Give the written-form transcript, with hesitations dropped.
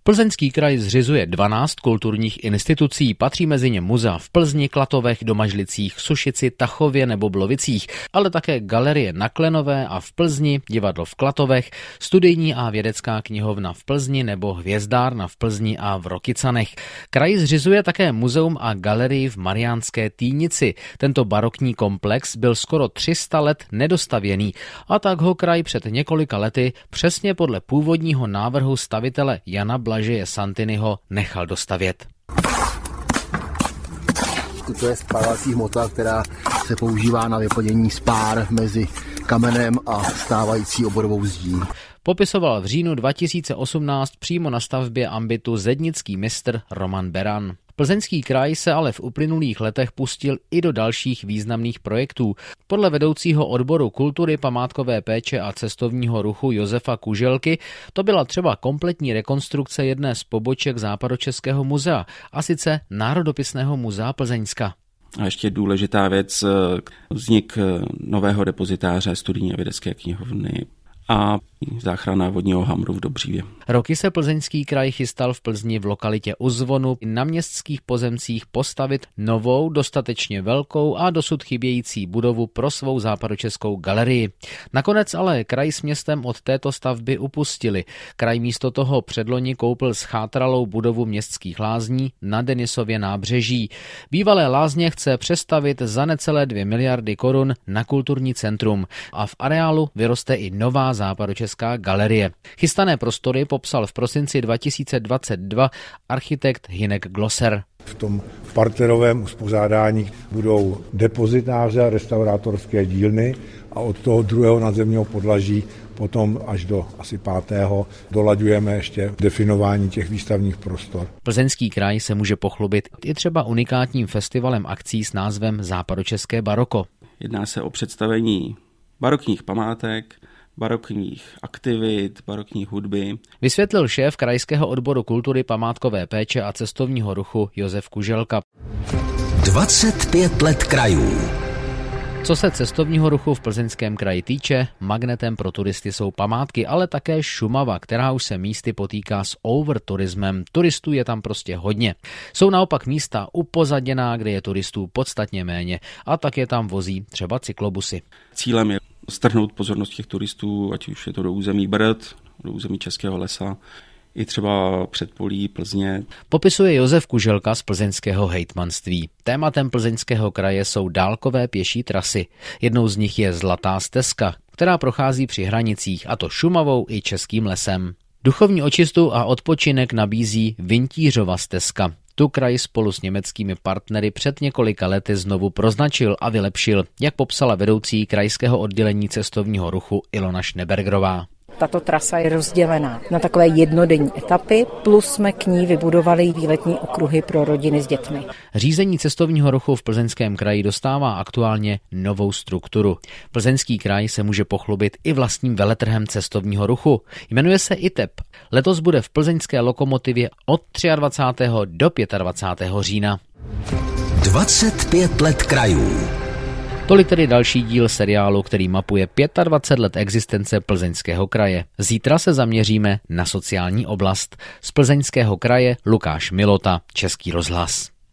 Plzeňský kraj zřizuje 12 kulturních institucí, patří mezi ně muzea v Plzni, Klatovech, Domažlicích, Sušici, Tachově nebo Blovicích, ale také galerie na Klenové a v Plzni, divadlo v Klatovech, studijní a vědecká knihovna v Plzni nebo hvězdárna v Plzni a v Rokycanech. Kraj zřizuje také muzeum a galerii v Mariánské Týnici. Tento barokní komplex byl skoro 300 let nedostavěný a tak ho kraj před několika lety přesně podle původního návrhu stavitele Jana Blažeje Santiniho nechal dostavět. To je spalovací hmota, která se používá na vyplnění spár mezi kamenem a stávající oborovou zdí. Popisoval v říjnu 2018 přímo na stavbě ambitu zednický mistr Roman Beran. Plzeňský kraj se ale v uplynulých letech pustil i do dalších významných projektů. Podle vedoucího odboru kultury, památkové péče a cestovního ruchu Josefa Kuželky to byla třeba kompletní rekonstrukce jedné z poboček Západočeského muzea, a sice Národopisného muzea Plzeňska. A ještě důležitá věc, vznik nového depozitáře studijní a vědecké knihovny a záchrana vodního hamru v Dobřívě. Roky se Plzeňský kraj chystal v Plzni v lokalitě U Zvonu na městských pozemcích postavit novou, dostatečně velkou a dosud chybějící budovu pro svou západočeskou galerii. Nakonec ale kraj s městem od této stavby upustili. Kraj místo toho předloni koupil schátralou budovu městských lázní na Denisově nábřeží. Bývalé lázně chce přestavit za necelé 2 miliardy korun na kulturní centrum a v areálu vyroste i nová západočeská galerie. Chystané prostory popsal v prosinci 2022 architekt Hynek Glosser. V tom parterovém uspořádání budou depozitáře a restaurátorské dílny a od toho druhého nadzemního podlaží potom až do asi 5. dolaďujeme ještě definování těch výstavních prostor. Plzeňský kraj se může pochlubit i třeba unikátním festivalem akcí s názvem Západočeské baroko. Jedná se o představení barokních památek, barokních aktivit, barokní hudby. Vysvětlil šéf krajského odboru kultury, památkové péče a cestovního ruchu Josef Kuželka. 25 let krajů. Co se cestovního ruchu v Plzeňském kraji týče, magnetem pro turisty jsou památky, ale také Šumava, která už se místy potýká s overturismem. Turistů je tam prostě hodně. Jsou naopak místa upozaděná, kde je turistů podstatně méně a tak je tam vozí třeba cyklobusy. Cílem je strhnout pozornost těch turistů, ať už je to do území Brd, do území Českého lesa, i třeba předpolí Plzně. Popisuje Josef Kuželka z plzeňského hejtmanství. Tématem Plzeňského kraje jsou dálkové pěší trasy. Jednou z nich je Zlatá stezka, která prochází při hranicích, a to Šumavou i Českým lesem. Duchovní očistu a odpočinek nabízí Vintířova stezka. Tu kraj spolu s německými partnery před několika lety znovu proznačil a vylepšil, jak popsala vedoucí krajského oddělení cestovního ruchu Ilona Schnebergerová. Tato trasa je rozdělená na takové jednodenní etapy, plus jsme k ní vybudovali výletní okruhy pro rodiny s dětmi. Řízení cestovního ruchu v Plzeňském kraji dostává aktuálně novou strukturu. Plzeňský kraj se může pochlubit i vlastním veletrhem cestovního ruchu. Jmenuje se ITEP. Letos bude v plzeňské Lokomotivě od 23. do 25. října. 25 let krajů. Tolik tedy další díl seriálu, který mapuje 25 let existence Plzeňského kraje. Zítra se zaměříme na sociální oblast. Z Plzeňského kraje Lukáš Milota, Český rozhlas.